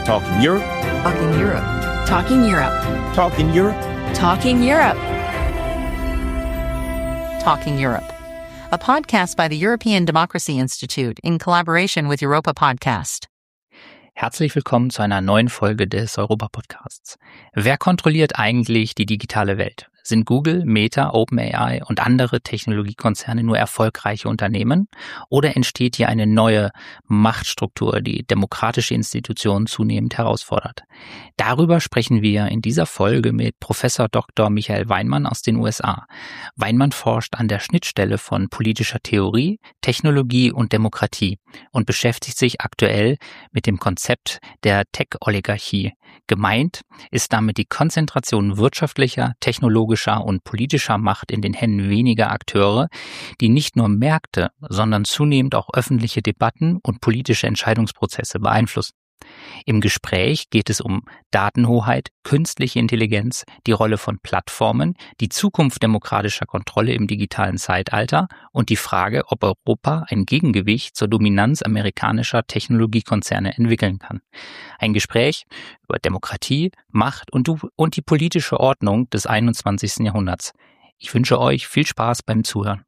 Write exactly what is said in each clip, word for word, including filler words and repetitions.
Talking Europe. Talking Europe. Talking Europe. Talking Europe. Talking Europe. Talking Europe. A podcast by the European Democracy Institute in collaboration with Europa Podcast. Herzlich willkommen zu einer neuen Folge des Europa-Podcasts. Wer kontrolliert eigentlich die digitale Welt? Sind Google, Meta, OpenAI und andere Technologiekonzerne nur erfolgreiche Unternehmen? Oder entsteht hier eine neue Machtstruktur, die demokratische Institutionen zunehmend herausfordert? Darüber sprechen wir in dieser Folge mit Professor Doktor Michael Weinmann aus den U S A. Weinmann forscht an der Schnittstelle von politischer Theorie, Technologie und Demokratie und beschäftigt sich aktuell mit dem Konzept der Tech-Oligarchie. Gemeint ist damit die Konzentration wirtschaftlicher, technologischer und politischer Macht in den Händen weniger Akteure, die nicht nur Märkte, sondern zunehmend auch öffentliche Debatten und politische Entscheidungsprozesse beeinflussen. Im Gespräch geht es um Datenhoheit, künstliche Intelligenz, die Rolle von Plattformen, die Zukunft demokratischer Kontrolle im digitalen Zeitalter und die Frage, ob Europa ein Gegengewicht zur Dominanz amerikanischer Technologiekonzerne entwickeln kann. Ein Gespräch über Demokratie, Macht und, und die politische Ordnung des einundzwanzigsten Jahrhunderts. Ich wünsche euch viel Spaß beim Zuhören.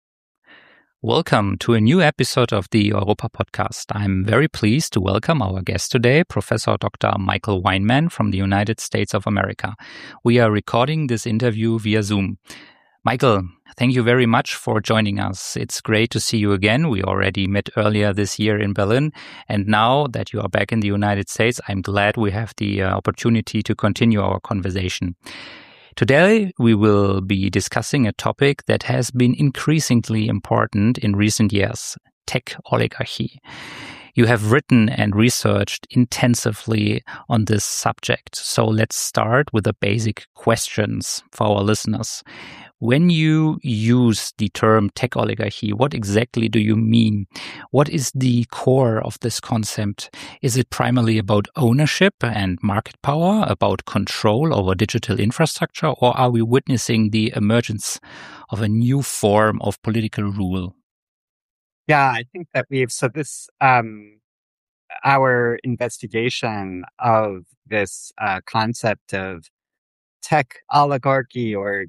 Welcome to a new episode of the Europa Podcast. I'm very pleased to welcome our guest today, Professor Doctor Michael Weinmann from the United States of America. We are recording this interview via Zoom. Michael, thank you very much for joining us. It's great to see you again. We already met earlier this year in Berlin, and now that you are back in the United States, I'm glad we have the uh, opportunity to continue our conversation. Today, we will be discussing a topic that has been increasingly important in recent years, tech oligarchy. You have written and researched intensively on this subject. So let's start with the basic questions for our listeners. When you use the term tech oligarchy, what exactly do you mean? What is the core of this concept? Is it primarily about ownership and market power, about control over digital infrastructure, or are we witnessing the emergence of a new form of political rule? Yeah, I think that we've, so this, um, our investigation of this uh, concept of tech oligarchy or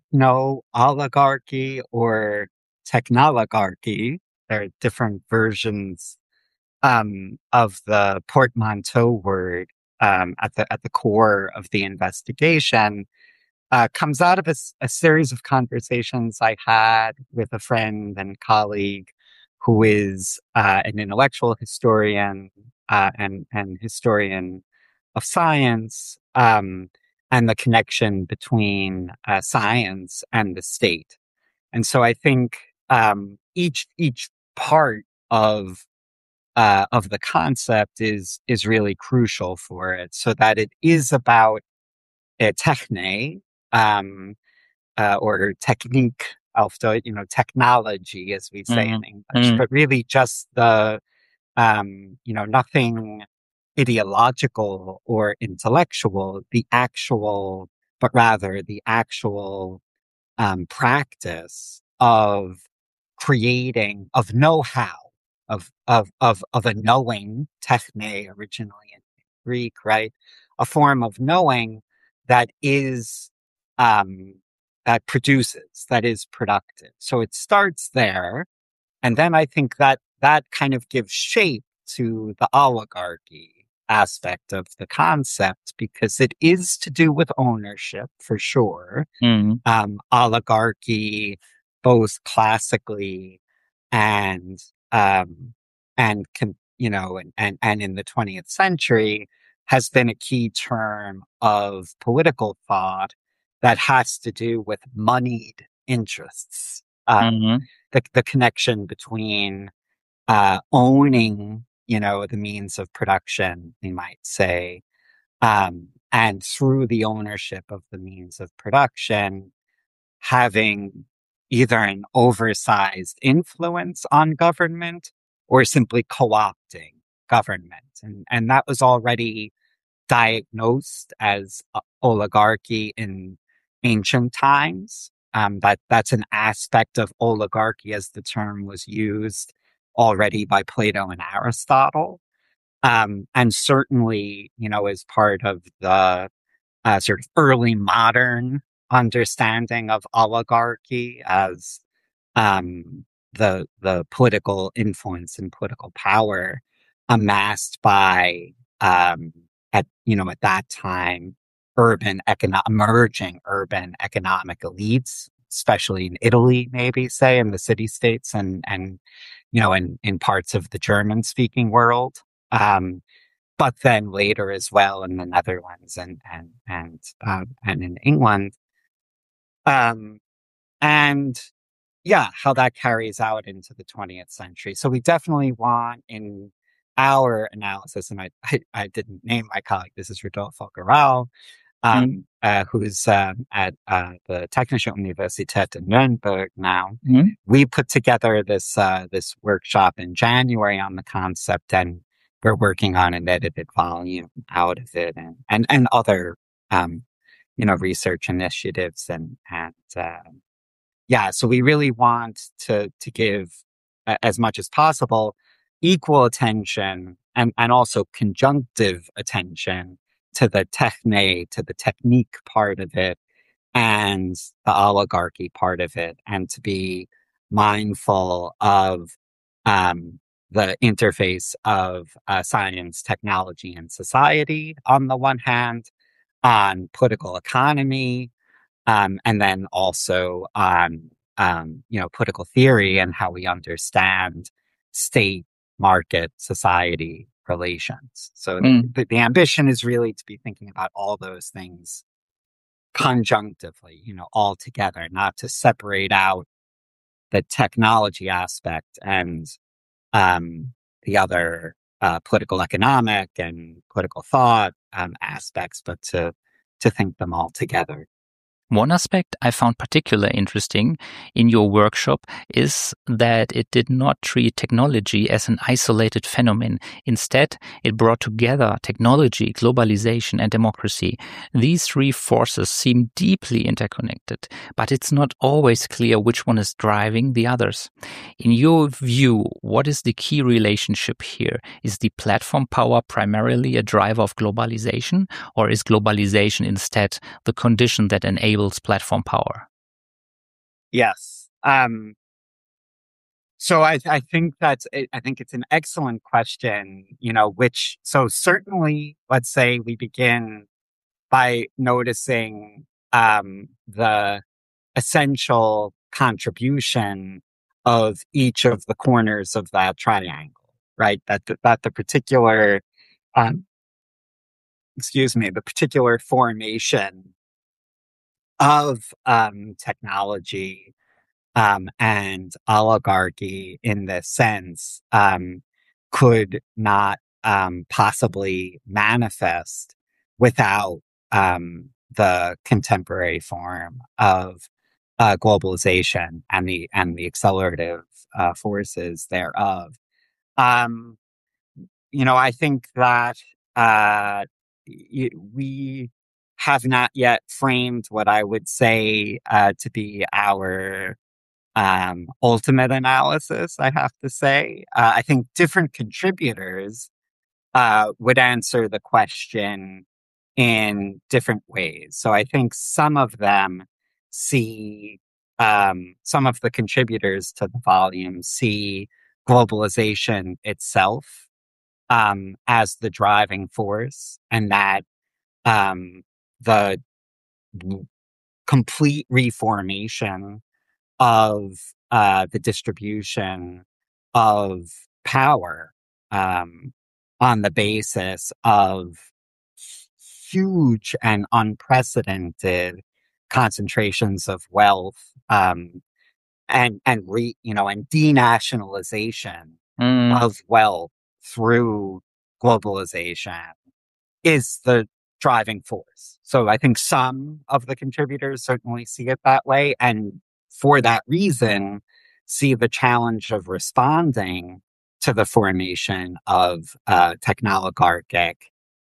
techno-oligarchy or technologarchy. There are different versions um, of the portmanteau word um, at the at the core of the investigation. Uh, comes out of a, a series of conversations I had with a friend and colleague who is uh, an intellectual historian uh, and and historian of science. Um, and the connection between uh, science and the state. And so I think um, each each part of uh, of the concept is is really crucial for it, so that it is about uh, techne um, uh, or technique, you know, technology, as we say Mm-hmm. in English, Mm-hmm. but really just the um, you know nothing ideological or intellectual, the actual, but rather the actual um, practice of creating, of know-how, of of of of a knowing, techne originally in Greek, right? A form of knowing that is um, that produces, that is productive. So it starts there, and then I think that that kind of gives shape to the oligarchy aspect of the concept, because it is to do with ownership for sure. Mm-hmm. Um, oligarchy, both classically and um, and can, you know, and, and and in the twentieth century, has been a key term of political thought that has to do with moneyed interests. Um, Mm-hmm. the the connection between uh, owning, you know, the means of production, we might say, um, and through the ownership of the means of production, having either an oversized influence on government or simply co-opting government. And, and that was already diagnosed as uh, oligarchy in ancient times. Um, that that's an aspect of oligarchy as the term was used already by Plato and Aristotle. Um, and certainly, you know, as part of the uh, sort of early modern understanding of oligarchy as um, the the political influence and political power amassed by um, at you know at that time urban econo- emerging urban economic elites, especially in Italy, maybe say in the city states and and you know in in parts of the German speaking world. Um, but then later as well in the Netherlands and and and uh, and in England, um, and yeah, how that carries out into the twentieth century. So we definitely want in our analysis, and I I, I didn't name my colleague. This is Rodolfo Garral, Mm. um, uh, who's um, at uh, the Technische Universität in Nuremberg now. Mm. We put together this uh, this workshop in January on the concept, and we're working on an edited volume out of it, and and and other um, you know research initiatives, and and uh, yeah. So we really want to to give uh, as much as possible equal attention and and also conjunctive attention to the techne, to the technique part of it, and the oligarchy part of it, and to be mindful of um, the interface of uh, science, technology, and society on the one hand, on political economy, um, and then also on um, you know political theory and how we understand state, market, society relations. So Mm. the, the ambition is really to be thinking about all those things conjunctively, you know, all together, not to separate out the technology aspect and um, the other uh, political economic and political thought um, aspects, but to to think them all together. One aspect I found particularly interesting in your workshop is that it did not treat technology as an isolated phenomenon. Instead, it brought together technology, globalization, and democracy. These three forces seem deeply interconnected, but it's not always clear which one is driving the others. In your view, what is the key relationship here? Is the platform power primarily a driver of globalization, or is globalization instead the condition that enables platform power? Yes. Um, so I, I think that's, I think it's an excellent question, you know, which, so certainly, let's say we begin by noticing um, the essential contribution of each of the corners of that triangle, right? That, that, that the particular, um, excuse me, the particular formation of um, technology um, and oligarchy in this sense um, could not um, possibly manifest without um, the contemporary form of uh, globalization and the and the accelerative uh, forces thereof. Um, you know, I think that uh, y- we have not yet framed what I would say uh, to be our um, ultimate analysis, I have to say. Uh, I think different contributors uh, would answer the question in different ways. So I think some of them see, um, some of the contributors to the volume see globalization itself um, as the driving force, and that um, the complete reformation of uh, the distribution of power um, on the basis of huge and unprecedented concentrations of wealth um, and and re, you know and denationalization Mm. of wealth through globalization is the driving force. So I think some of the contributors certainly see it that way. And for that reason, see the challenge of responding to the formation of uh, technoligarchic,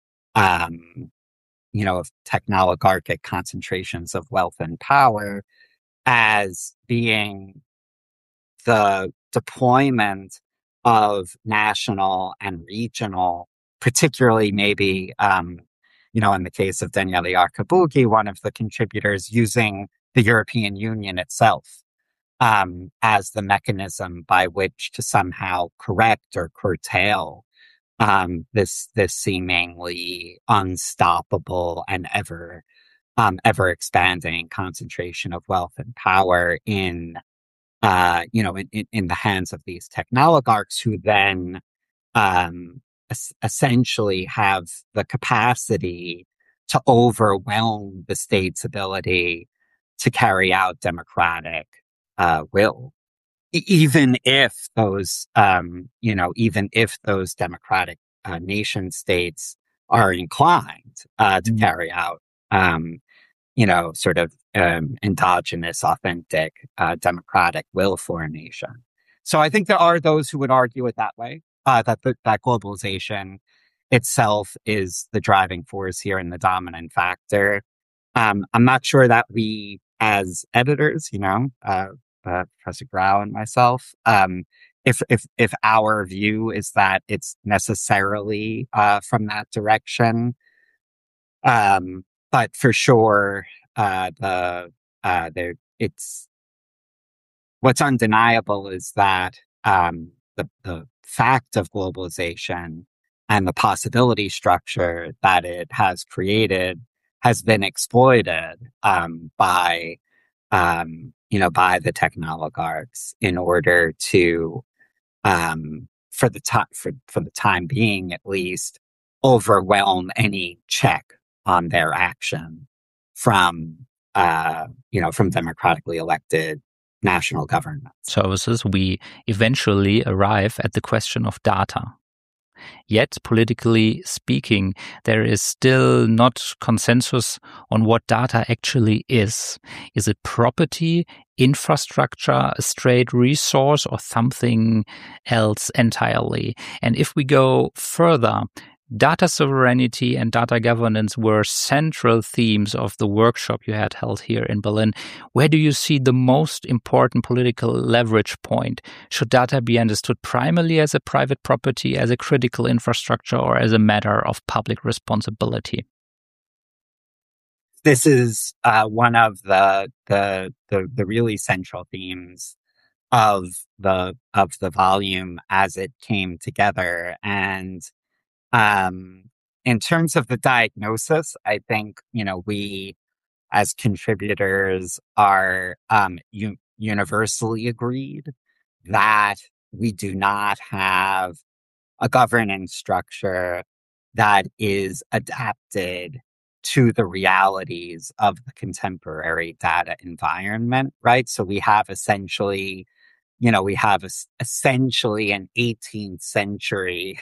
um, you know, of technoligarchic concentrations of wealth and power as being the deployment of national and regional particularly maybe, um, you know, in the case of Daniele Archibugi, one of the contributors using the European Union itself um, as the mechanism by which to somehow correct or curtail um, this this seemingly unstoppable and ever um, ever expanding concentration of wealth and power in uh, you know in, in, in the hands of these technoligarchs, who then um, es- essentially have the capacity to overwhelm the state's ability to carry out democratic uh, will. E- even if those, um, you know, even if those democratic uh, nation states are inclined uh, to carry out, um, you know, sort of um, endogenous, authentic, uh, democratic will for a nation. So I think there are those who would argue it that way, uh, that the, that globalization itself is the driving force here and the dominant factor. Um, I'm not sure that we, as editors, you know, uh, uh, Professor Grau and myself, um, if if if our view is that it's necessarily uh, from that direction, um, but for sure, uh, the uh, there it's what's undeniable is that um, the the fact of globalization and the possibility structure that it has created has been exploited um, by um, you know by the technoligarchs in order to um, for the time for for the time being at least overwhelm any check on their action from uh, you know from democratically elected national governments. Services, we eventually arrive at the question of data. Yet, politically speaking, there is still not consensus on what data actually is. Is it property, infrastructure, a straight resource, or something else entirely? And if we go further, data sovereignty and data governance were central themes of the workshop you had held here in Berlin. Where do you see the most important political leverage point? Should data be understood primarily as a private property, as a critical infrastructure, or as a matter of public responsibility? This is uh, one of the, the the the really central themes of the of the volume as it came together. And Um, in terms of the diagnosis, I think, you know, we as contributors are um, u- universally agreed that we do not have a governance structure that is adapted to the realities of the contemporary data environment, right? So we have essentially you know, we have a, essentially an eighteenth century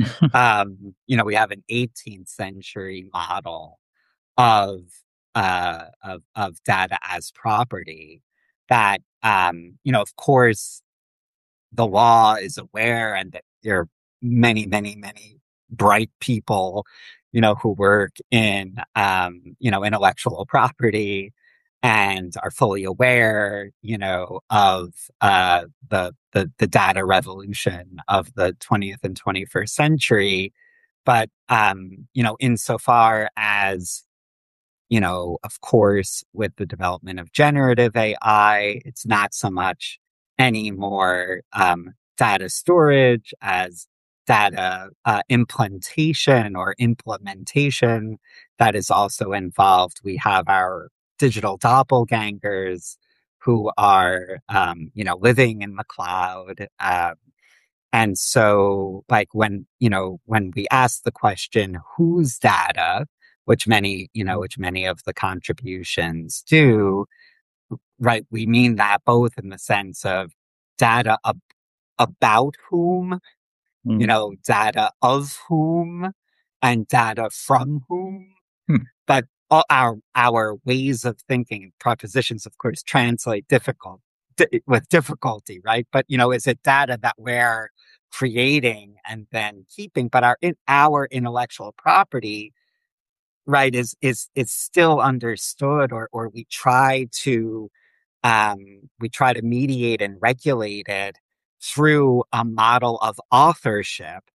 um, you know, we have an eighteenth century model of uh, of of data as property that, um, you know, of course, the law is aware, and that there are many, many, many bright people, you know, who work in, um, you know, intellectual property and are fully aware, you know, of uh, the, the the data revolution of the twentieth and twenty-first century. But um, you know, insofar as you know, of course, with the development of generative A I, it's not so much anymore um, data storage as data uh, implantation or implementation that is also involved. We have our digital doppelgangers who are, um, you know, living in the cloud. Um, and so, like, when, you know, when we ask the question, whose data, which many, you know, which many of the contributions do, right? We mean that both in the sense of data ab- about whom, Mm. you know, data of whom, and data from whom. Hmm. But all our our ways of thinking, propositions, of course, translate difficult di- with difficulty, right? But you know, is it data that we're creating and then keeping? But our in, our intellectual property, right, is is is still understood, or or we try to um, we try to mediate and regulate it through a model of authorship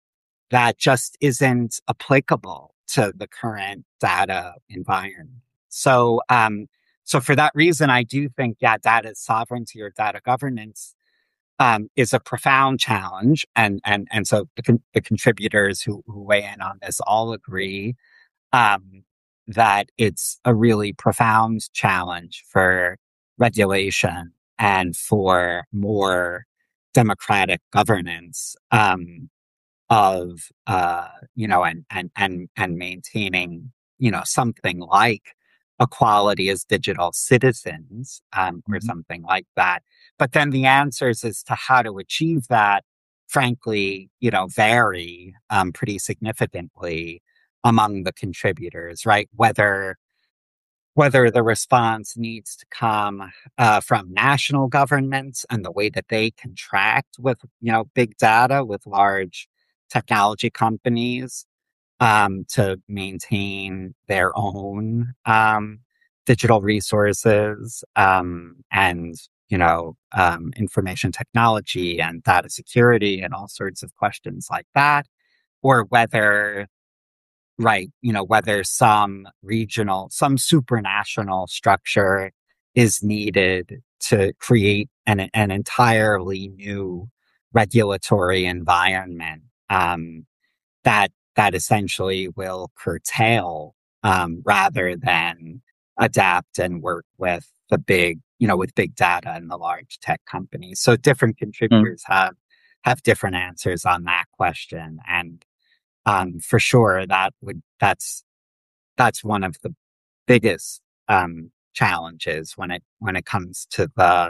that just isn't applicable to the current data environment. So, um, so for that reason, I do think, yeah, data sovereignty or data governance um, is a profound challenge, and and and so the, con- the contributors who, who weigh in on this all agree um, that it's a really profound challenge for regulation and for more democratic governance um, of uh, you know and and and and maintaining you know something like equality as digital citizens um, or Mm-hmm. something like that. But then the answers as to how to achieve that, frankly, you know, vary um, pretty significantly among the contributors, right? Whether whether the response needs to come uh, from national governments and the way that they contract with, you know, big data with large technology companies um, to maintain their own um, digital resources um, and, you know, um, information technology and data security and all sorts of questions like that, or whether right, you know, whether some regional, some supranational structure is needed to create an, an entirely new regulatory environment um, that that essentially will curtail um, rather than adapt and work with the big, you know, with big data and the large tech companies. So different contributors have have different answers on that question, and um, for sure, that would that's that's one of the biggest um, challenges when it when it comes to the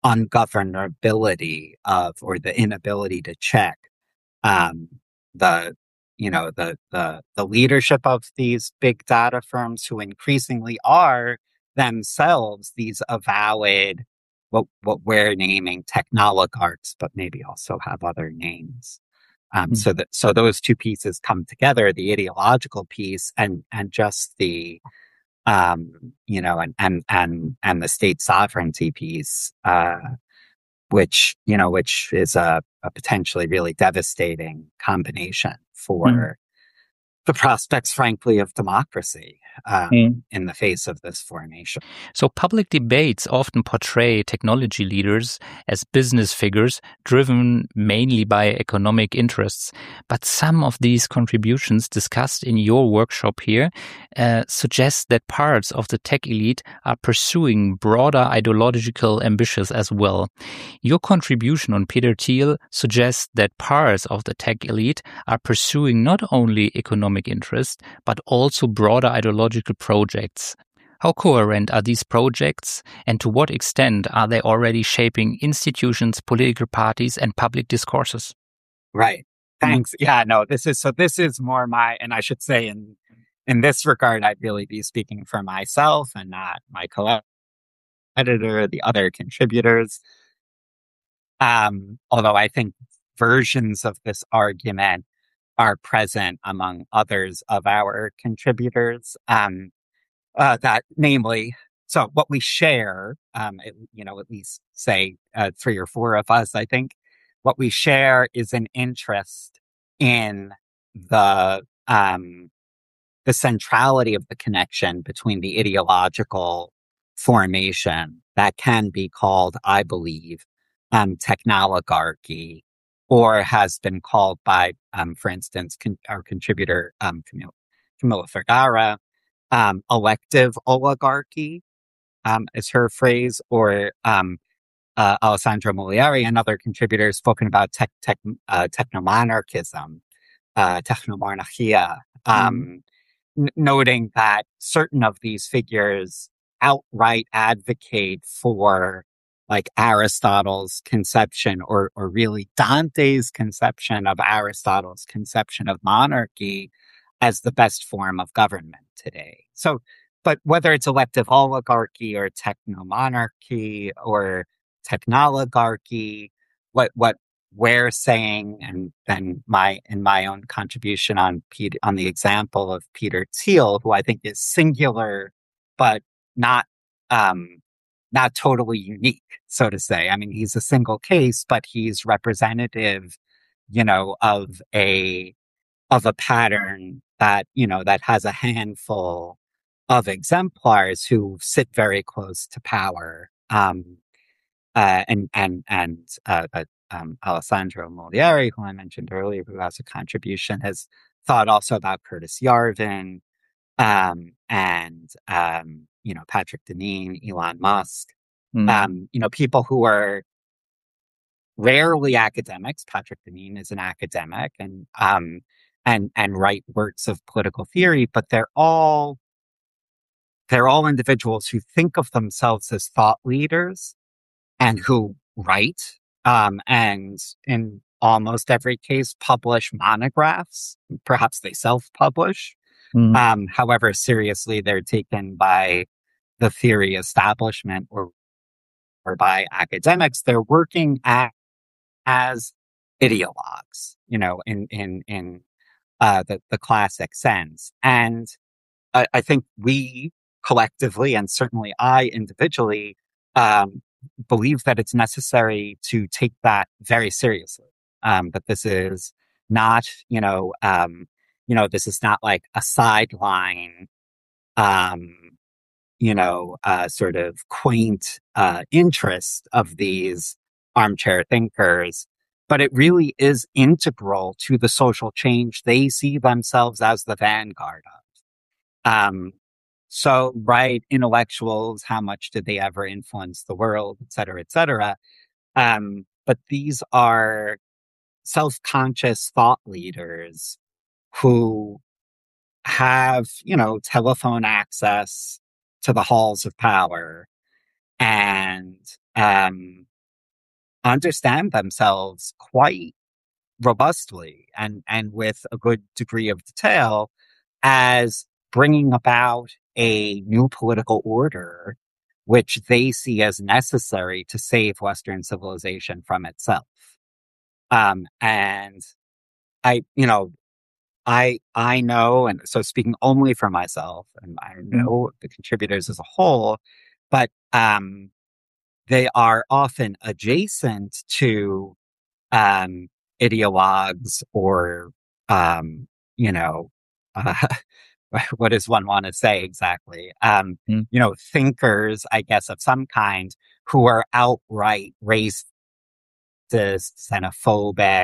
ungovernability of or the inability to check um, the you know the the the leadership of these big data firms who increasingly are themselves these avowed what what we're naming technoligarchs, but maybe also have other names. Um, Mm-hmm. so that so those two pieces come together, the ideological piece and and just the um, you know and and and and the state sovereignty piece, uh, which you know which is a, a potentially really devastating combination for the prospects, frankly, of democracy Mm-hmm. um, in the face of this formation. So public debates often portray technology leaders as business figures driven mainly by economic interests. But some of these contributions discussed in your workshop here uh, suggest that parts of the tech elite are pursuing broader ideological ambitions as well. Your contribution on Peter Thiel suggests that parts of the tech elite are pursuing not only economic interests, but also broader ideological projects. How coherent are these projects, and to what extent are they already shaping institutions, political parties, and public discourses? Right. Thanks. Yeah, no, this is so this is more my, and I should say in in this regard, I'd really be speaking for myself and not my co-editor, the other contributors. Um, although I think versions of this argument are present among others of our contributors. Um, uh, that namely, so what we share, um, it, you know, at least say uh, three or four of us, I think, what we share is an interest in the um, the centrality of the connection between the ideological formation that can be called, I believe, um, technoligarchy, or has been called by, um, for instance, con- our contributor um, Camille, Camilla Vergara, um, elective oligarchy, um, is her phrase, or um, uh, Alessandro Moglieri and other contributors spoken about tech, tech, uh, technomonarchism, uh, technomonarchia, um, n- noting that certain of these figures outright advocate for like Aristotle's conception or, or really Dante's conception of Aristotle's conception of monarchy as the best form of government today. So, but whether it's elective oligarchy or technomonarchy or technoligarchy, what, what we're saying, and then my in my own contribution on Peter, on the example of Peter Thiel, who I think is singular, but not um, not totally unique, so to say. I mean, he's a single case, but he's representative, you know, of a of a pattern that, you know, that has a handful of exemplars who sit very close to power. Um, uh, and, and, and, uh, uh, um, Alessandro Molieri, who I mentioned earlier, who has a contribution, has thought also about Curtis Yarvin, um, and, um, you know, Patrick Deneen, Elon Musk, Mm. um, you know, people who are rarely academics. Patrick Deneen is an academic and, um, and, and write works of political theory, but they're all, they're all individuals who think of themselves as thought leaders and who write, um, and in almost every case publish monographs. Perhaps they self-publish. Mm. Um, however seriously they're taken by the theory establishment or, or by academics. They're working at, as ideologues, you know, in, in, in, uh, the, the classic sense. And I, I think we collectively, and certainly I individually, um, believe that it's necessary to take that very seriously. Um, that this is not, you know, um, you know, this is not like a sideline, um, you know, uh, sort of quaint, uh, interest of these armchair thinkers, but it really is integral to the social change they see themselves as the vanguard of. Um, so, right, intellectuals, how much did they ever influence the world, et cetera, et cetera. Um, but these are self-conscious thought leaders who have, you know, telephone access to the halls of power and, um, understand themselves quite robustly and, and with a good degree of detail as bringing about a new political order, which they see as necessary to save Western civilization from itself. Um, and I, you know, I, I know, and so speaking only for myself, and I know the contributors as a whole, but, um, they are often adjacent to, um, ideologues or, um, you know, uh, what does one want to say exactly? Um, Mm. you know, thinkers, I guess, of some kind who are outright racist, xenophobic,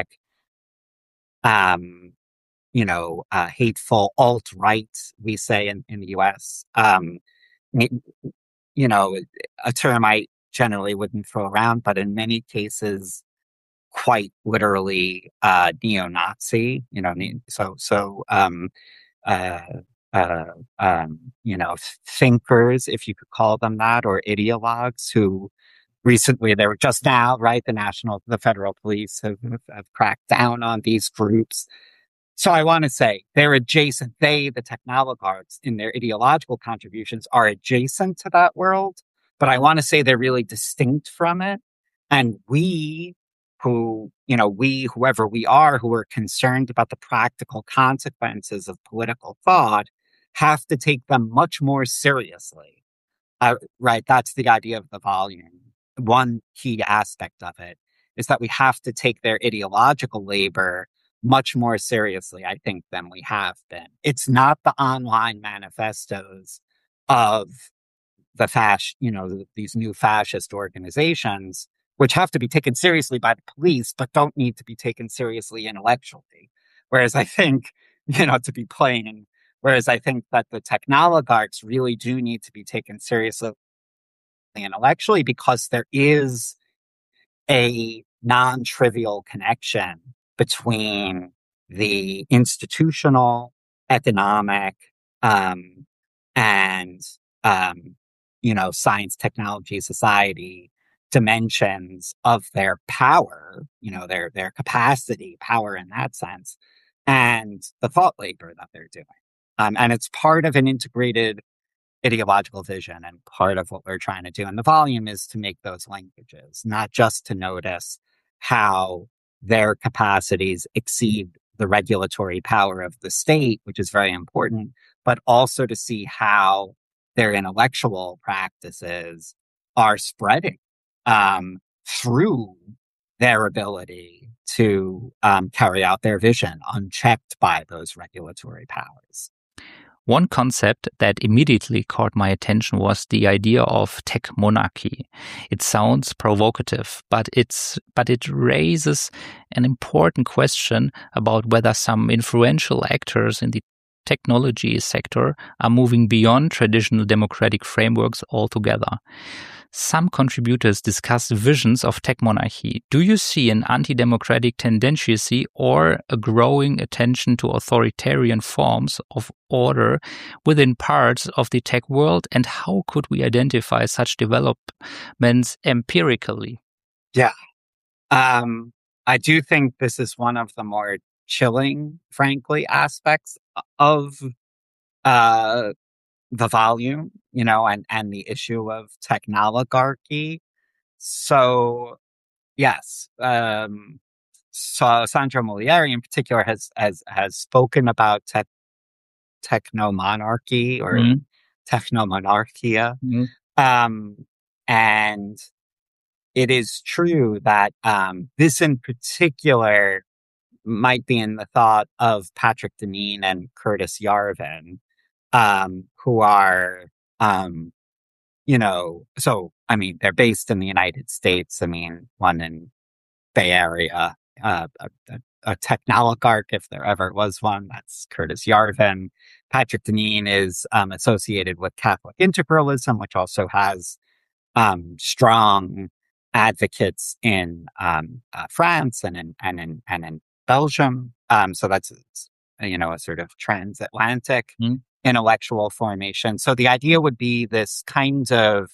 um, you know, uh, hateful, alt-right, we say in, in the U S. Um, you know, a term I generally wouldn't throw around, but in many cases, quite literally, uh, neo-Nazi, you know, so, so, um, uh, uh, um, you know, thinkers, if you could call them that, or ideologues who recently, they were just now, right? The national, the federal police have, have cracked down on these groups. So I want to say they're adjacent. They, the technologards, in their ideological contributions are adjacent to that world, but I want to say they're really distinct from it. And we who, you know, we, whoever we are, who are concerned about the practical consequences of political thought, have to take them much more seriously. Uh, right. That's the idea of the volume. One key aspect of it is that we have to take their ideological labor much more seriously, I think, than we have been. It's not the online manifestos of the fasc, you know, these new fascist organizations, which have to be taken seriously by the police, but don't need to be taken seriously intellectually. Whereas I think, you know, to be plain, whereas I think that the technologarchs really do need to be taken seriously intellectually, because there is a non-trivial connection between the institutional, economic, um, and, um, you know, science, technology, society dimensions of their power, you know, their, their capacity, power in that sense, and the thought labor that they're doing. Um, and it's part of an integrated ideological vision, and part of what we're trying to do in the volume is to make those linkages, not just to notice how their capacities exceed the regulatory power of the state, which is very important, but also to see how their intellectual practices are spreading um, through their ability to um, carry out their vision unchecked by those regulatory powers. One concept that immediately caught my attention was the idea of tech monarchy. It sounds provocative, but it's but it raises an important question about whether some influential actors in the technology sector are moving beyond traditional democratic frameworks altogether. Some contributors discuss visions of tech monarchy. Do you see an anti-democratic tendency or a growing attention to authoritarian forms of order within parts of the tech world? And how could we identify such developments empirically? Yeah. Um, I do think this is one of the more chilling, frankly, aspects of uh, the volume, you know, and, and the issue of technoligarchy. So, yes, um, so Sandro Molieri in particular has has has spoken about tech, technomonarchy or mm. technomonarchia, mm. um, and it is true that um, this in particular might be in the thought of Patrick Deneen and Curtis Yarvin, um, who are, um, you know, so, I mean, they're based in the United States. I mean, one in Bay Area, uh, a, a, a technoligarch, if there ever was one, that's Curtis Yarvin. Patrick Deneen is um, associated with Catholic integralism, which also has um, strong advocates in um, uh, France and in and in and in Belgium. Um, so that's you know a sort of transatlantic mm. intellectual formation. So the idea would be this kind of,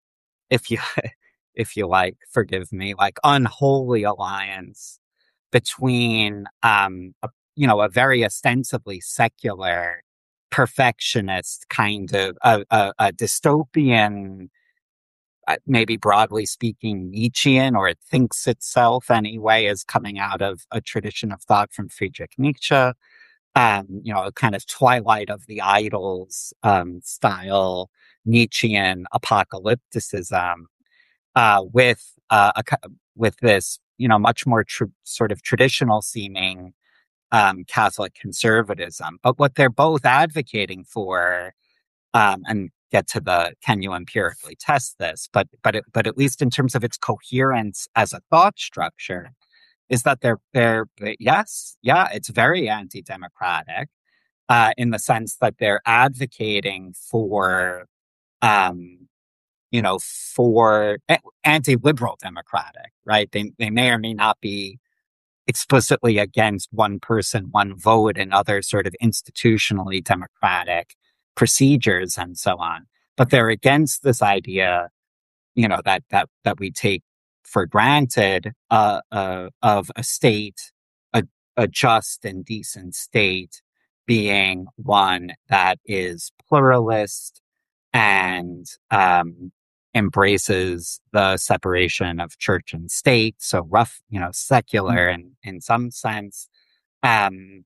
if you if you like, forgive me, like unholy alliance between um, a, you know a very ostensibly secular, perfectionist kind of a, a, a dystopian. Uh, maybe broadly speaking, Nietzschean, or it thinks itself anyway, is coming out of a tradition of thought from Friedrich Nietzsche, um, you know, a kind of Twilight of the Idols um, style Nietzschean apocalypticism, uh, with uh, a, with this, you know, much more tr- sort of traditional seeming um, Catholic conservatism. But what they're both advocating for, um, and get to the can you empirically test this, but but it, but at least in terms of its coherence as a thought structure, is that they're they're yes, yeah, it's very anti-democratic uh, in the sense that they're advocating for, um, you know, for anti-liberal democratic, right? They they may or may not be explicitly against one person, one vote, and other sort of institutionally democratic procedures and so on. But they're against this idea, you know, that that that we take for granted uh, uh, of a state, a, a just and decent state, being one that is pluralist and um, embraces the separation of church and state. So rough, you know, secular in, in some sense. Um,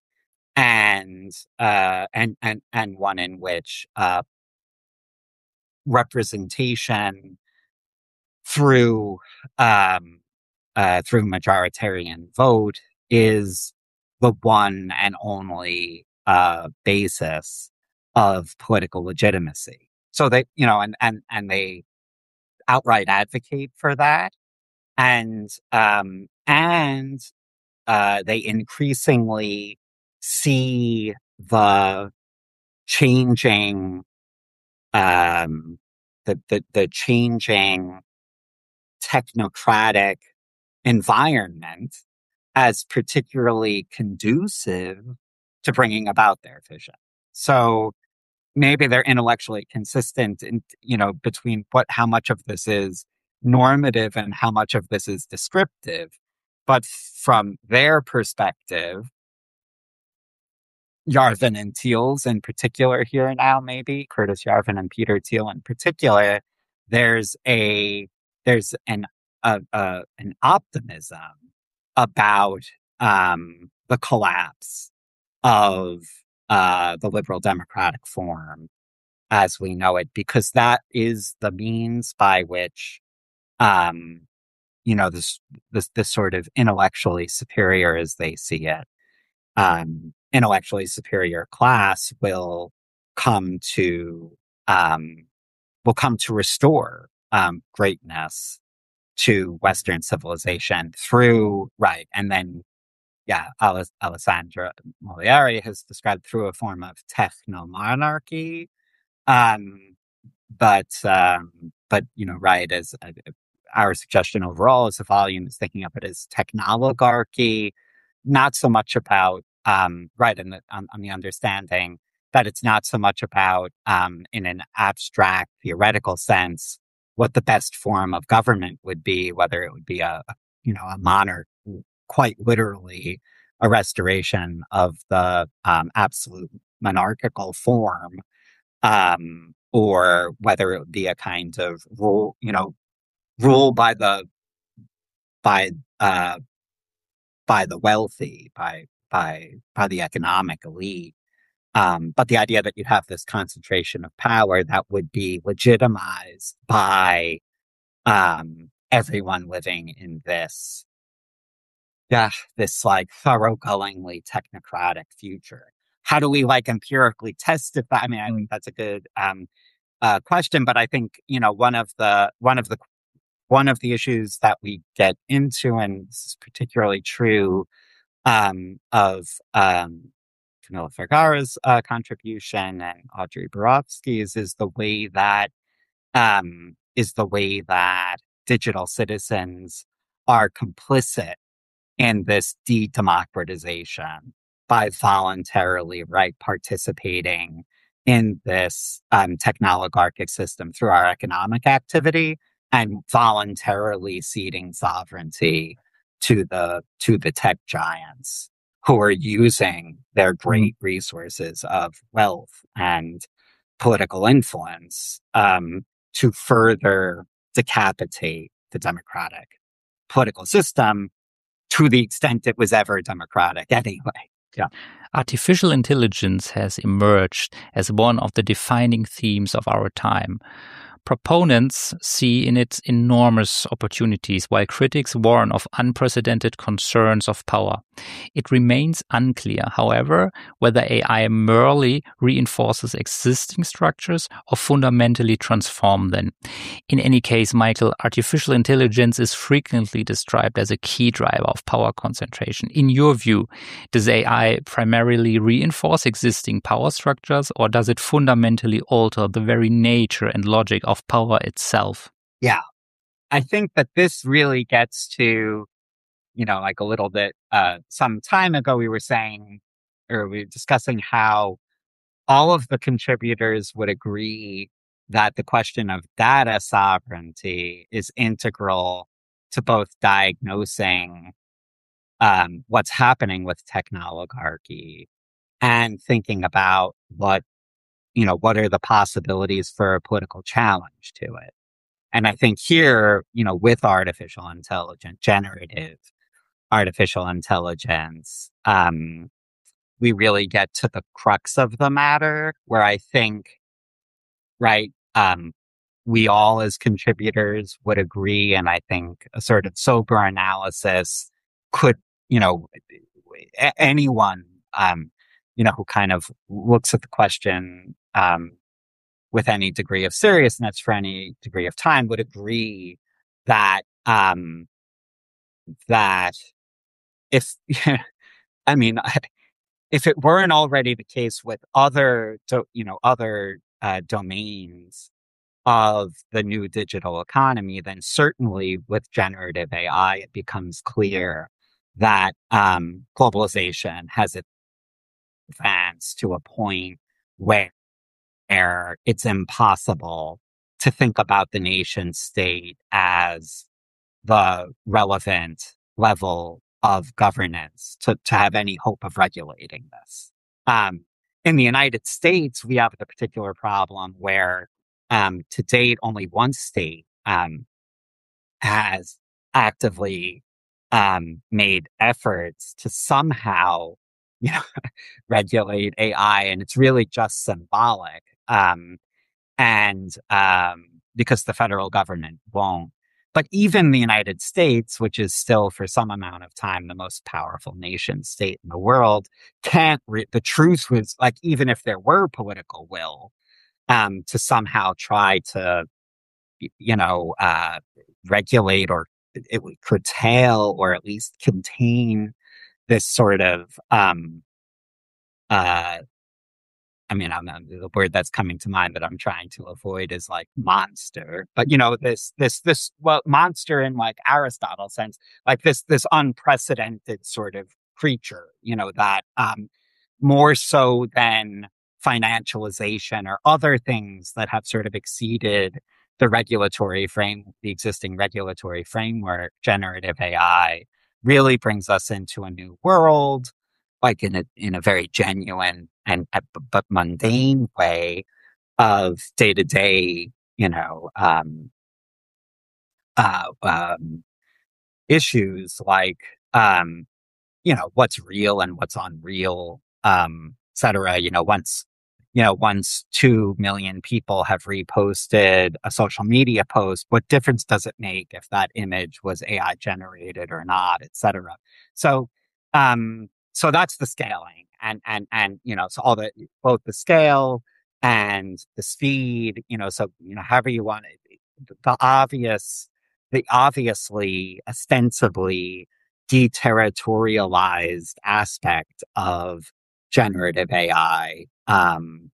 and uh and and and one in which uh representation through um uh through majoritarian vote is the one and only uh basis of political legitimacy. So they, you know, and and and they outright advocate for that, and um and uh they increasingly see the changing, um, the, the, the changing technocratic environment as particularly conducive to bringing about their vision. So maybe they're intellectually consistent in, you know, between what, how much of this is normative and how much of this is descriptive. But from their perspective, Yarvin and Thiel's in particular here now, maybe Curtis Yarvin and Peter Thiel in particular, there's a there's an a, a, an optimism about um, the collapse of uh, the liberal democratic form as we know it, because that is the means by which um, you know, this, this, this sort of intellectually superior, as they see it, um, intellectually superior class will come to, um, will come to restore, um, greatness to Western civilization through, right. And then, yeah, Alice, Alessandra Molieri has described through a form of technomonarchy. Um, but, um, but, you know, right, as uh, our suggestion overall as a volume is thinking of it as technologarchy, not so much about, um, right, and on, on the understanding that it's not so much about, um, in an abstract theoretical sense, what the best form of government would be, whether it would be a, you know, a monarch, quite literally a restoration of the, um, absolute monarchical form, um, or whether it would be a kind of rule, you know, rule by the, by, uh, by the wealthy, by, by, by the economic elite. Um, but the idea that you'd have this concentration of power that would be legitimized by, um, everyone living in this, yeah, this like thoroughgoingly technocratic future. How do we like empirically testify? I mean, I think that's a good, um, uh, question, but I think, you know, one of the, one of the, one of the issues that we get into, and this is particularly true, um, of, um, Camilla Vergara's, uh, contribution and Audrey Borofsky's is the way that, um, is the way that digital citizens are complicit in this de-democratization by voluntarily, right, participating in this, um, technologarchic system through our economic activity and voluntarily ceding sovereignty to the, to the tech giants who are using their great resources of wealth and political influence, um, to further decapitate the democratic political system to the extent it was ever democratic anyway. Yeah. Artificial intelligence has emerged as one of the defining themes of our time. Proponents see in it enormous opportunities, while critics warn of unprecedented concerns of power. It remains unclear, however, whether A I merely reinforces existing structures or fundamentally transforms them. In any case, Michael, artificial intelligence is frequently described as a key driver of power concentration. In your view, does A I primarily reinforce existing power structures, or does it fundamentally alter the very nature and logic of power itself? Yeah. I think that this really gets to, you know, like a little bit, uh, some time ago, we were saying, or we were discussing how all of the contributors would agree that the question of data sovereignty is integral to both diagnosing, um, what's happening with technologarchy and thinking about what, you know, what are the possibilities for a political challenge to it. And I think here, you know, with artificial intelligence, generative artificial intelligence, um, we really get to the crux of the matter where I think, right, um, we all as contributors would agree. And I think a sort of sober analysis could, you know, a- anyone, um, you know, who kind of looks at the question, um, with any degree of seriousness for any degree of time would agree that, um, that if, I mean, if it weren't already the case with other, do, you know, other, uh, domains of the new digital economy, then certainly with generative A I, it becomes clear that, um, globalization has advanced to a point where where it's impossible to think about the nation state as the relevant level of governance to, to have any hope of regulating this. Um, in the United States, we have the particular problem where, um, to date, only one state, um, has actively, um, made efforts to somehow, you know, regulate A I, and it's really just symbolic. Um, and um, because the federal government won't. but even the United States, which is still for some amount of time the most powerful nation state in the world, can't, re- the truth was like, even if there were political will um, to somehow try to, you know, uh, regulate or it would curtail or at least contain this sort of, um, uh, I mean, I'm, I'm, the word that's coming to mind that I'm trying to avoid is like monster, but you know, this, this, this, well, monster in like Aristotle sense, like this, this unprecedented sort of creature, you know, that, um, more so than financialization or other things that have sort of exceeded the regulatory frame, the existing regulatory framework, generative A I really brings us into a new world, like in a, in a very genuine and uh, but mundane way of day to day, you know, um, uh, um, issues like, um, you know, what's real and what's unreal, um, et cetera. You know, once, you know, once two million people have reposted a social media post, what difference does it make if that image was A I generated or not, et cetera. So, um, so that's the scaling and, and, and, you know, so all the, both the scale and the speed, you know, so, you know, however you want it, the obvious, the obviously, ostensibly deterritorialized aspect of generative A I, um,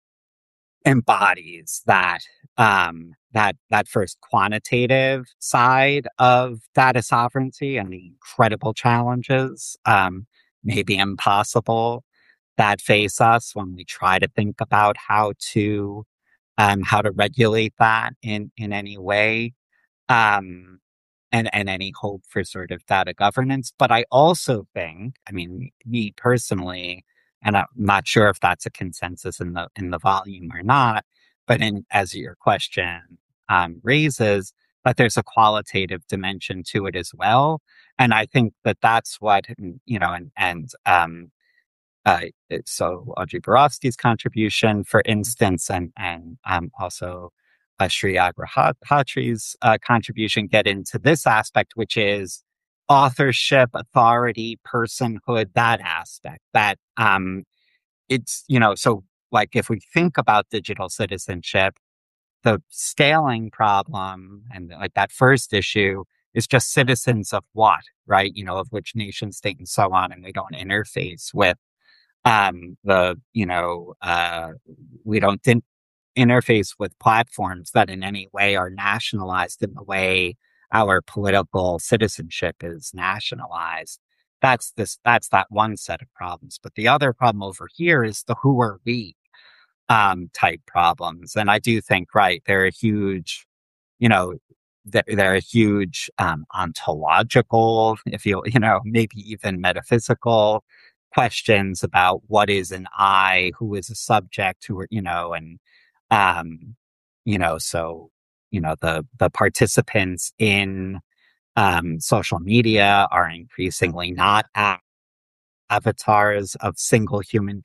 embodies that, um, that, that first quantitative side of data sovereignty and the incredible challenges, um, maybe impossible that face us when we try to think about how to, um, how to regulate that in, in any way. Um, and, and any hope for sort of data governance. But I also think, I mean, me personally, and I'm not sure if that's a consensus in the in the volume or not, but in as your question um, raises, but there's a qualitative dimension to it as well. And I think that that's what, you know, and, and um, uh, so Audrey Borofsky's contribution, for instance, and, and um, also uh, Sri Agrahatri's uh, contribution get into this aspect, which is authorship, authority, personhood, that aspect that um, it's, you know, so like if we think about digital citizenship, the scaling problem and like that first issue is just citizens of what, right? You know, of which nation state and so on, and they don't interface with um, the, you know, uh, we don't din- interface with platforms that in any way are nationalized in the way our political citizenship is nationalized. That's this, that's that one set of problems. But the other problem over here is the who are we, um, type problems. And I do think, right, they're a huge, you know, they're, they're a huge, um, ontological, if you, you know, maybe even metaphysical questions about what is an I, who is a subject, who are, you know, and, um, you know, so, you know, the, the participants in, um, social media are increasingly not a- avatars of single human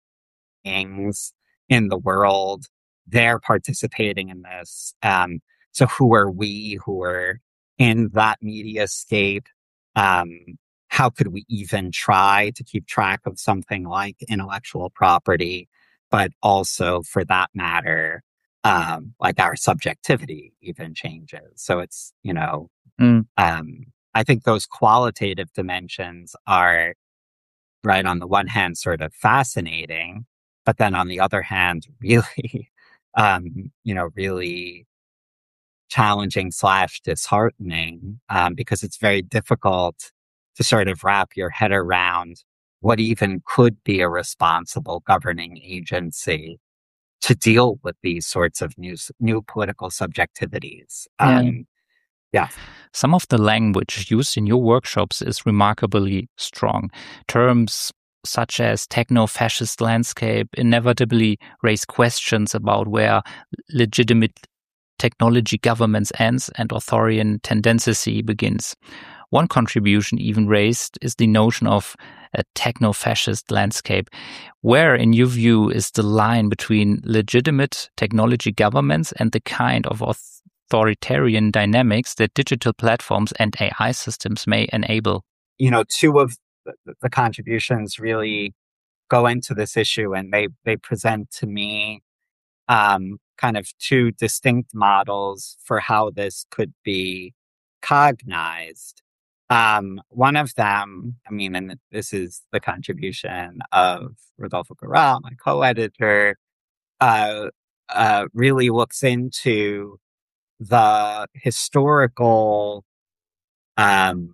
beings in the world. They're participating in this. Um, so who are we who are in that media scape? Um, how could we even try to keep track of something like intellectual property, but also for that matter, um, like our subjectivity even changes. So it's, you know, mm. um, I think those qualitative dimensions are, right, on the one hand, sort of fascinating, but then on the other hand, really, um, you know, really challenging slash disheartening, um, because it's very difficult to sort of wrap your head around what even could be a responsible governing agency to deal with these sorts of new, new political subjectivities. Yeah. Um, yeah. Some of the language used in your workshops is remarkably strong. Terms such as techno-fascist landscape inevitably raise questions about where legitimate technology governments ends and authoritarian tendency begins. One contribution even raised is the notion of a techno-fascist landscape. Where, in your view, is the line between legitimate technology governments and the kind of authoritarian dynamics that digital platforms and A I systems may enable? You know, two of the, the contributions really go into this issue, and they, they present to me um, kind of two distinct models for how this could be cognized. Um, one of them, I mean, and this is the contribution of Rodolfo Garral, my co-editor, uh, uh, really looks into the historical um,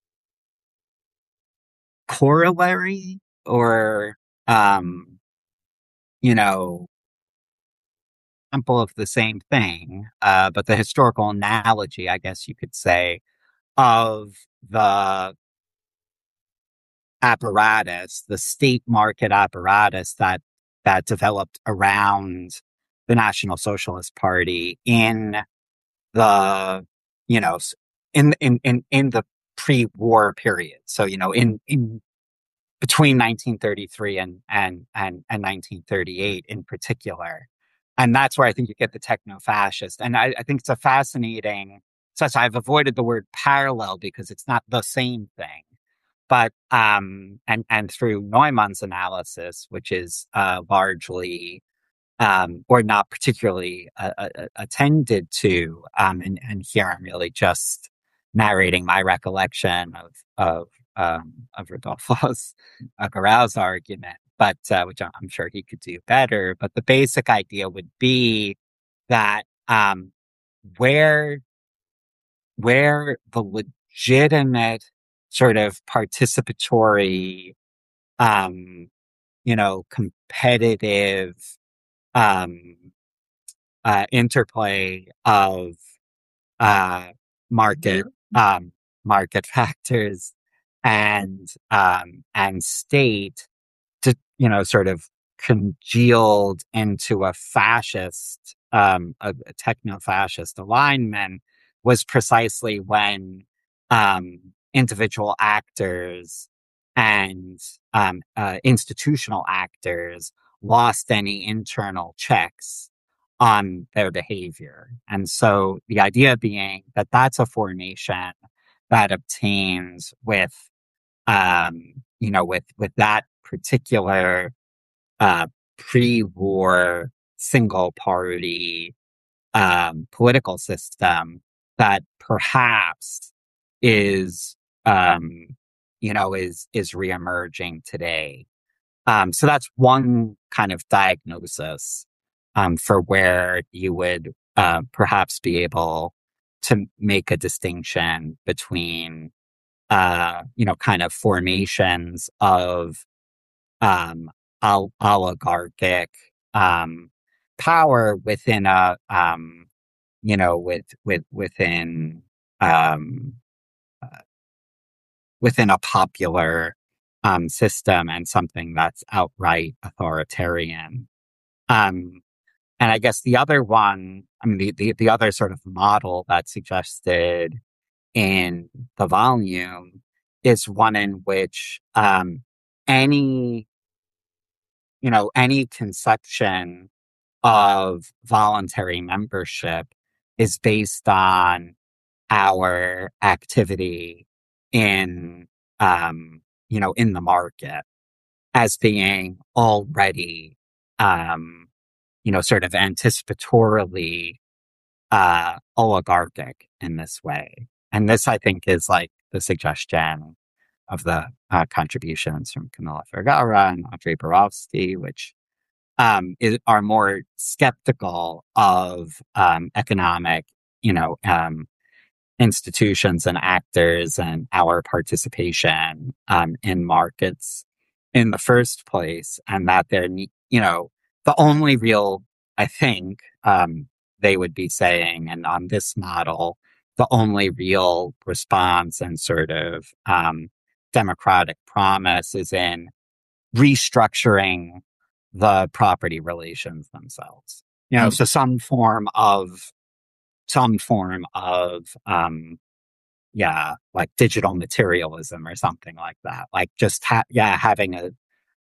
corollary or, um, you know, example of the same thing, uh, but the historical analogy, I guess you could say, of the apparatus, the state market apparatus that that developed around the National Socialist Party in the, you know, in in in in the pre-war period. So, you know, in in between nineteen thirty-three and and and and nineteen thirty-eight in particular. And that's where I think you get the techno-fascist. And I, I think it's a fascinating, such I've avoided the word parallel because it's not the same thing. But, um, and, and through Neumann's analysis, which is, uh, largely, um, or not particularly, uh, uh, attended to, um, and, and here I'm really just narrating my recollection of, of, um, of Rodolfo's, uh, Garral's argument, but, uh, which I'm sure he could do better. But the basic idea would be that, um, where, where the legitimate sort of participatory, um, you know, competitive, um, uh, interplay of, uh, market, um, market factors and, um, and state to, you know, sort of congealed into a fascist, um, a, a techno-fascist alignment was precisely when, um, individual actors and, um, uh, institutional actors lost any internal checks on their behavior. And so the idea being that that's a formation that obtains with, um, you know, with, with that particular, uh, pre-war single party, um, political system that perhaps is, um, you know, is, is reemerging today. Um, so that's one kind of diagnosis, um, for where you would, uh, perhaps be able to make a distinction between, uh, you know, kind of formations of, um, ol- oligarchic, um, power within a, um, you know, with, with, within, um, uh, within a popular, um, system and something that's outright authoritarian. Um, and I guess the other one, I mean, the, the, the other sort of model that's suggested in the volume is one in which, um, any, you know, any conception of voluntary membership is based on our activity in, um, you know, in the market as being already, um, you know, sort of anticipatorily, uh, oligarchic in this way. And this, I think, is like the suggestion of the uh, contributions from Camilla Vergara and Andrei Borovsky, which, um, is, are more skeptical of, um, economic, you know, um, institutions and actors and our participation, um, in markets in the first place, and that they're, you know, the only real, I think, um, they would be saying, and on this model, the only real response and sort of, um, democratic promise is in restructuring the property relations themselves. You know, Mm. so some form of, some form of, um, yeah, like digital materialism or something like that. Like just, ha- yeah, having a,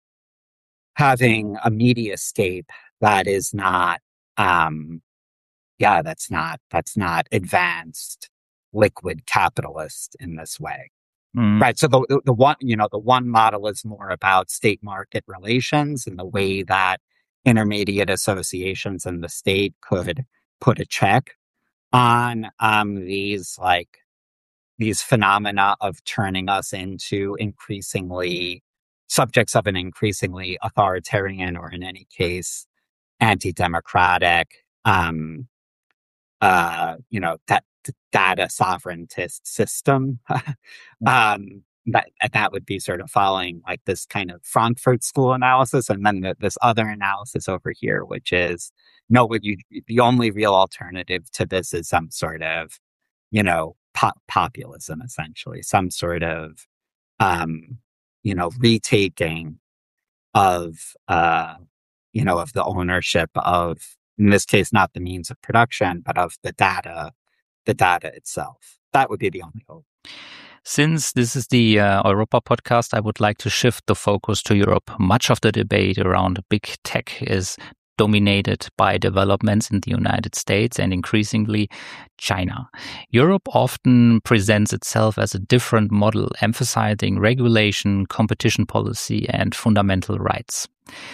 having a mediascape that is not, um, yeah, that's not, that's not advanced liquid capitalist in this way. Mm. Right. So the, the, the one, you know, the one model is more about state market relations and the way that intermediate associations and the state could put a check on um, these like these phenomena of turning us into increasingly subjects of an increasingly authoritarian, or in any case, anti-democratic, um, uh, you know, that data sovereigntist system. um, that that would be sort of following like this kind of Frankfurt School analysis, and then the, this other analysis over here, which is no, what you the only real alternative to this is some sort of, you know, pop- populism, essentially, some sort of, um, you know, retaking of, uh, you know, of the ownership of, in this case, not the means of production, but of the data, the data itself. That would be the only hope. Since this is the uh, Europa podcast, I would like to shift the focus to Europe. Much of the debate around big tech is dominated by developments in the United States and increasingly China. Europe often presents itself as a different model, emphasizing regulation, competition policy, and fundamental rights.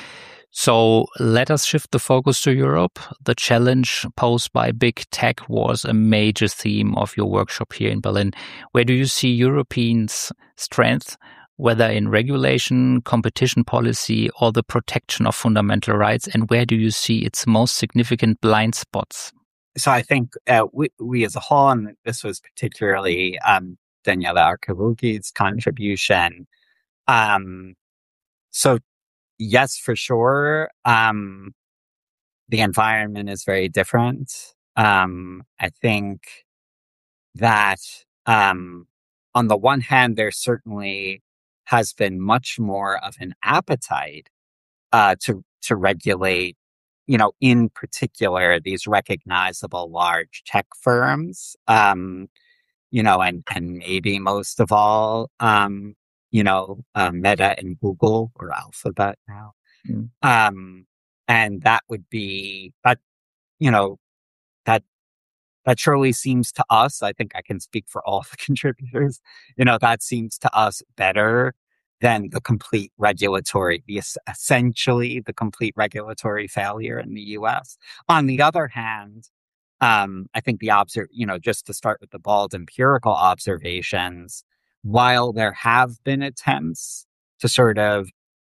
So let us shift the focus to Europe. The challenge posed by big tech was a major theme of your workshop here in Berlin. Where do you see Europeans' strength, whether in regulation, competition policy, or the protection of fundamental rights? And where do you see its most significant blind spots? So I think uh, we, we as a whole, and this was particularly um, Daniela Archibugi's contribution. Um, so yes, for sure. Um, the environment is very different. Um, I think that um, on the one hand, there certainly has been much more of an appetite uh, to to regulate, you know, in particular these recognizable large tech firms, um, you know, and and maybe most of all, um, you know, uh, Meta and Google, or Alphabet now. Mm. Um, and that would be that, you know, that that surely seems to us, I think I can speak for all the contributors, you know, that seems to us better than the complete regulatory, the essentially the complete regulatory failure in the U S. On the other hand, um, I think the observe, you know, just to start with the bald empirical observations, while there have been attempts to sort of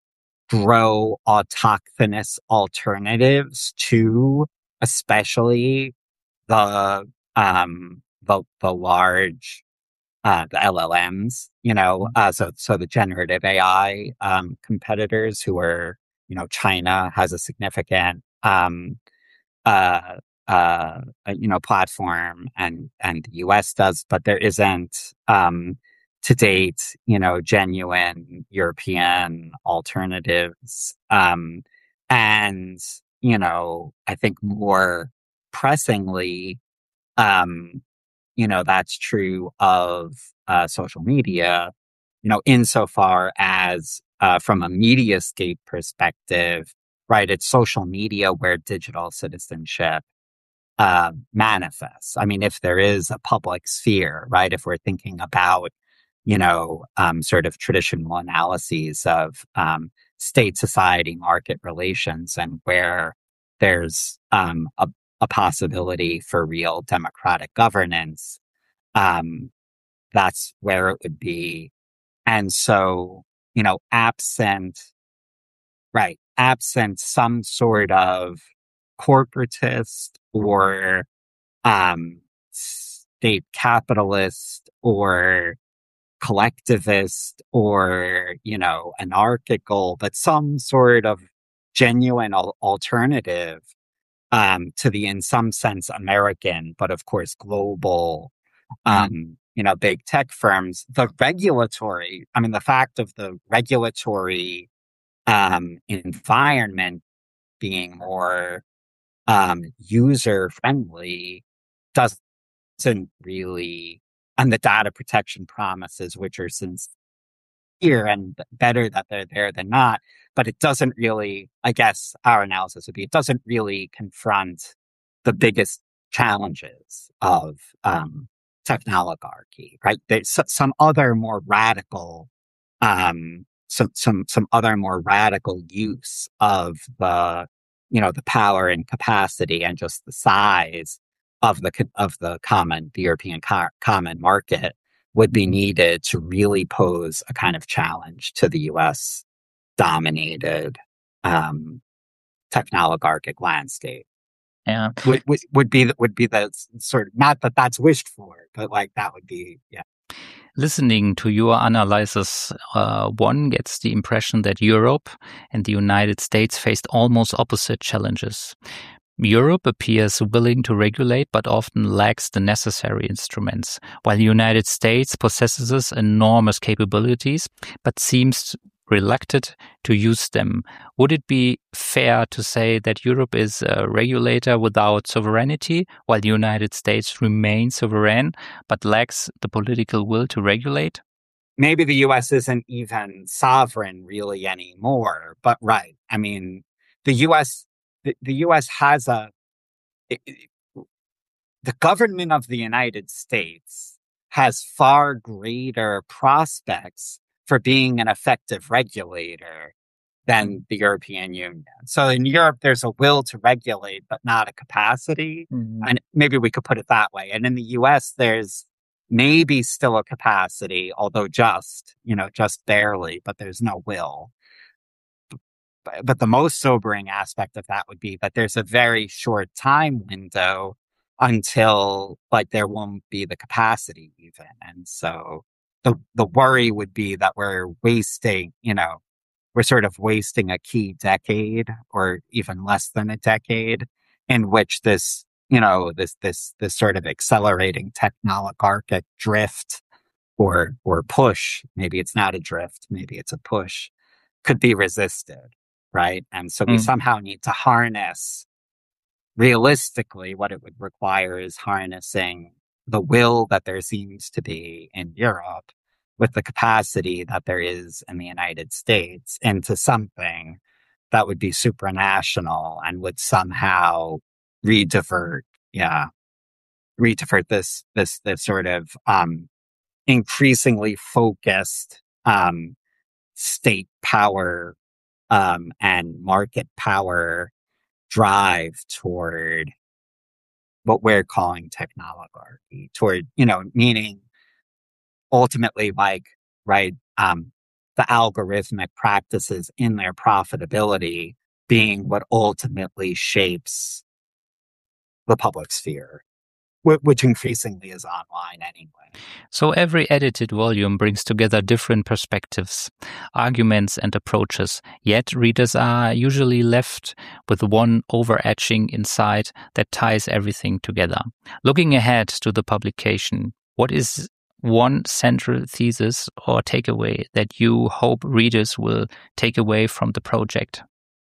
grow autochthonous alternatives to especially the um the the large uh the L L Ms, you know, uh so so the generative A I um competitors who are, you know, China has a significant um uh uh you know platform, and and the U S does, but there isn't um to date, you know, genuine European alternatives. Um and you know, I think more pressingly, um, you know, that's true of uh, social media, you know, insofar as uh, from a mediascape perspective, right, it's social media where digital citizenship uh, manifests. I mean, if there is a public sphere, right, if we're thinking about, you know, um, sort of traditional analyses of um, state society market relations, and where there's um, a a possibility for real democratic governance, um, that's where it would be. And so, you know, absent, right, absent some sort of corporatist or um, state capitalist or collectivist or, you know, anarchical, but some sort of genuine al- alternative um, to the, in some sense, American, but of course, global, um, you know, big tech firms. The regulatory, I mean, the fact of the regulatory um, environment being more um, user friendly doesn't really, and the data protection promises, which are sincere and better that they're there than not, but it doesn't really, I guess our analysis would be, it doesn't really confront the biggest challenges of um, technoligarchy, right? There's some other more radical, um, some some some other more radical use of the, you know, the power and capacity and just the size of the of the common, the European co- common market would be needed to really pose a kind of challenge to the U S dominated um, technoligarchic landscape. Yeah. Would, would would be the, would be the sort of, not that that's wished for, but like that would be, yeah. Listening to your analysis, uh, one gets the impression that Europe and the United States faced almost opposite challenges. Europe appears willing to regulate but often lacks the necessary instruments, while the United States possesses enormous capabilities but seems reluctant to use them. Would it be fair to say that Europe is a regulator without sovereignty, while the United States remains sovereign but lacks the political will to regulate? Maybe the U S isn't even sovereign really anymore, but right. I mean, the U S the, the U S has a it, it, the government of the United States has far greater prospects for being an effective regulator than the European Union. So in Europe, there's a will to regulate, but not a capacity. Mm-hmm. And maybe we could put it that way. And in the U S, there's maybe still a capacity, although just, you know, just barely, but there's no will. But, but the most sobering aspect of that would be that there's a very short time window until like there won't be the capacity even. And so the the worry would be that we're wasting, you know, we're sort of wasting a key decade or even less than a decade in which this, you know, this, this, this sort of accelerating technoligarchic drift or, or push, maybe it's not a drift, maybe it's a push, could be resisted, right? And so we mm. somehow need to harness, realistically, what it would require is harnessing the will that there seems to be in Europe with the capacity that there is in the United States into something that would be supranational and would somehow redivert, yeah, redivert this, this, this sort of, um, increasingly focused, um, state power, um, and market power drive toward what we're calling technoligarchy, toward, you know, meaning ultimately, like, right, um, the algorithmic practices in their profitability being what ultimately shapes the public sphere, which increasingly is online anyway. So every edited volume brings together different perspectives, arguments, and approaches, yet readers are usually left with one overarching insight that ties everything together. Looking ahead to the publication, what is one central thesis or takeaway that you hope readers will take away from the project?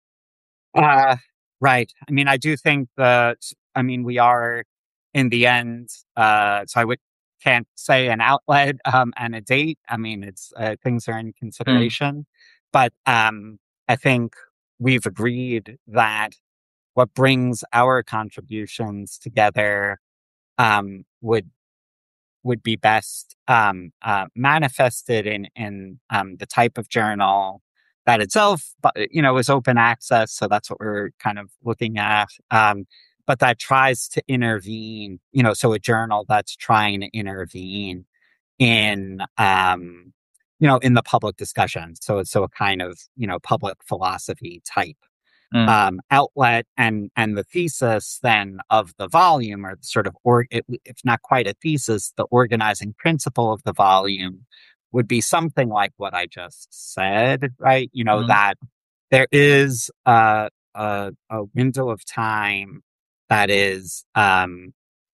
Uh, right. I mean, I do think that, I mean, we are in the end, uh, so I would, can't say an outlet um, and a date. I mean, it's uh, things are in consideration. Mm. But um, I think we've agreed that what brings our contributions together um, would would be best um, uh, manifested in in um, the type of journal that itself, you know, is open access. So that's what we're kind of looking at. Um, but that tries to intervene, you know, so a journal that's trying to intervene in, um, you know, in the public discussion. So, so a kind of, you know, public philosophy type mm. um, outlet, and and the thesis then of the volume, or sort of, or it, if not quite a thesis, the organizing principle of the volume would be something like what I just said, right? You know, mm. that there is a, a a window of time that is um,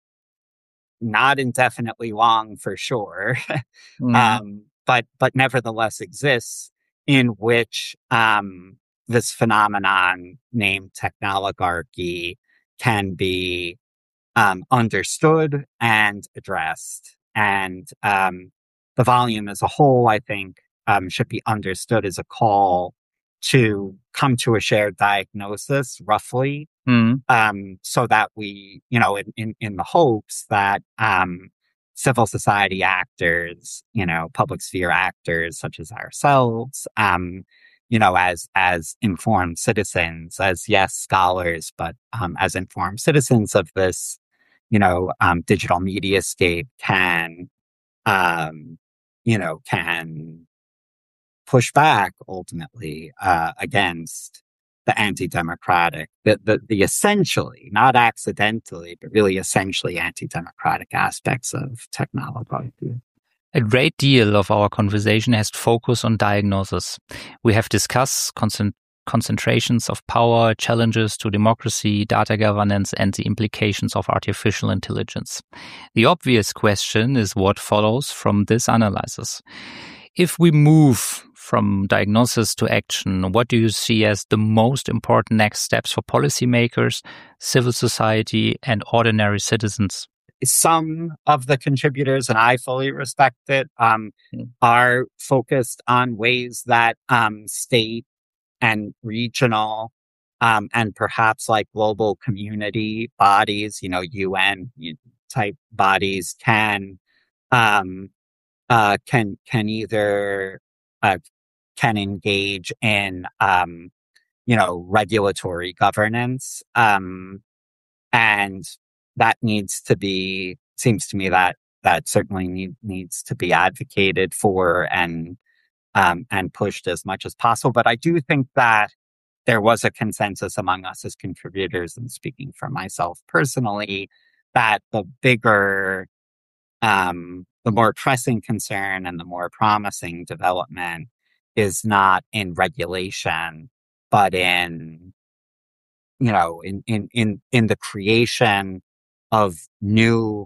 not indefinitely long for sure, mm. um, but but nevertheless exists, in which um, this phenomenon named technoligarchy can be um, understood and addressed. And um, the volume as a whole, I think, um, should be understood as a call to come to a shared diagnosis, roughly, Mm. Um, so that we, you know, in, in, in the hopes that, um, civil society actors, you know, public sphere actors such as ourselves, um, you know, as, as informed citizens, as yes, scholars, but, um, as informed citizens of this, you know, um, digital media scape can, um, you know, can push back ultimately, uh, against the anti-democratic, the, the, the essentially, not accidentally, but really essentially anti-democratic aspects of technology. A great deal of our conversation has focused on diagnosis. We have discussed concent- concentrations of power, challenges to democracy, data governance, and the implications of artificial intelligence. The obvious question is what follows from this analysis. If we move from diagnosis to action, what do you see as the most important next steps for policymakers, civil society, and ordinary citizens? Some of the contributors, and I fully respect it, um, mm. are focused on ways that um, state and regional um, and perhaps like global community bodies, you know, U N type bodies can um, uh, can can either uh, can engage in um, you know regulatory governance, um, and that needs to be, seems to me that that certainly need, needs to be advocated for and um, and pushed as much as possible. But I do think that there was a consensus among us as contributors, and speaking for myself personally, that the bigger, um, the more pressing concern and the more promising development is not in regulation, but in, you know, in, in, in, in the creation of new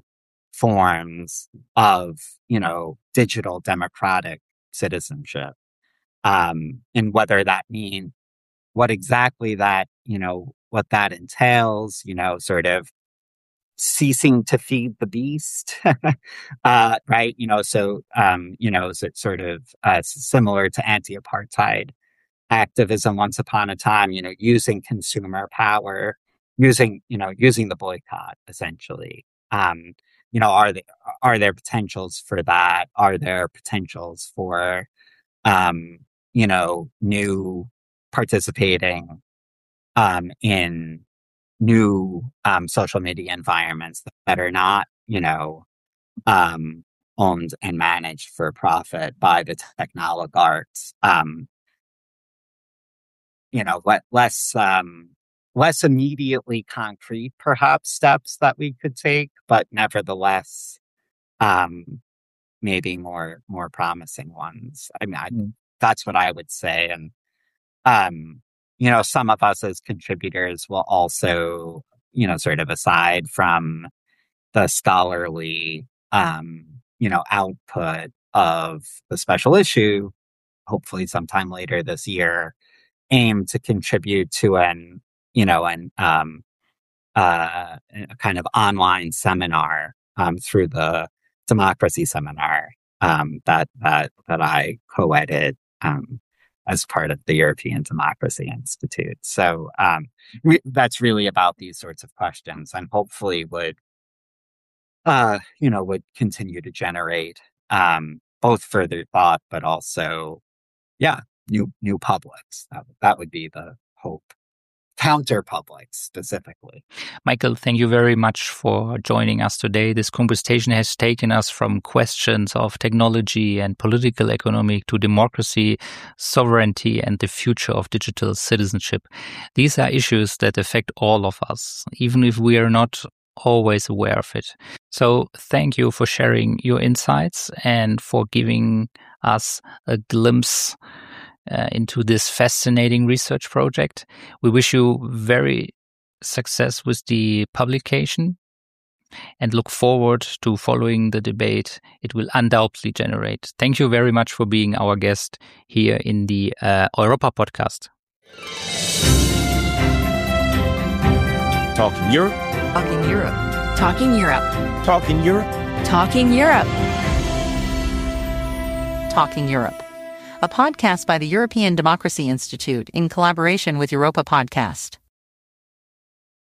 forms of, you know, digital democratic citizenship. Um, and whether that means what exactly that, you know, what that entails, you know, sort of ceasing to feed the beast, uh, right? You know, so, um, you know, is it sort of uh, similar to anti-apartheid activism once upon a time, you know, using consumer power, using, you know, using the boycott, essentially. Um, you know, are there, are there potentials for that? Are there potentials for, um, you know, new participating um, in new um, social media environments that are not, you know, um, owned and managed for profit by the technoligarchs? Um, you know, what less, um, less immediately concrete, perhaps, steps that we could take, but nevertheless, um, maybe more, more promising ones. I mean, I, mm. that's what I would say. And, um, you know, some of us as contributors will also, you know, sort of aside from the scholarly, um, you know, output of the special issue, hopefully sometime later this year, aim to contribute to an, you know, an, um, uh, a kind of online seminar, um, through the democracy seminar, um, that, that, that I co-edited, um, as part of the European Democracy Institute. So, um, re- that's really about these sorts of questions, and hopefully would, uh, you know, would continue to generate, um, both further thought, but also, yeah, new new publics. That, that would be the hope. Counter publics specifically. Michael, thank you very much for joining us today. This conversation has taken us from questions of technology and political economy to democracy, sovereignty, and the future of digital citizenship. These are issues that affect all of us, even if we are not always aware of it. So thank you for sharing your insights and for giving us a glimpse Uh, into this fascinating research project. We wish you very success with the publication and look forward to following the debate it will undoubtedly generate. Thank you very much for being our guest here in the uh, Europa podcast. Talking Europe. Talking Europe. Talking Europe. Talking Europe. Talking Europe. Talking Europe, a podcast by the European Democracy Institute in collaboration with Europa Podcast.